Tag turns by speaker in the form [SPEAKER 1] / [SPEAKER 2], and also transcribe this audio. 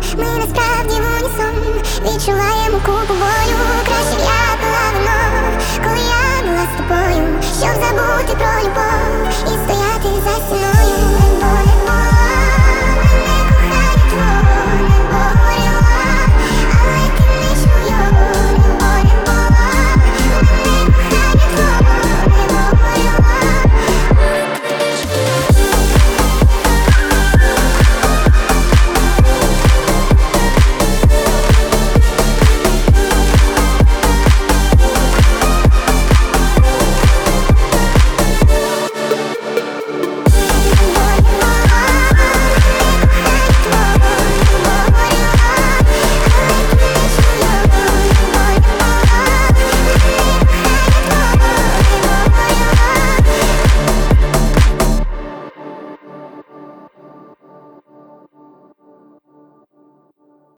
[SPEAKER 1] Ми насправді в унісон відчуваємо купу болю. Краще б я пила вино, коли я була з тобою, щоб забути про любов і стояти за стіною.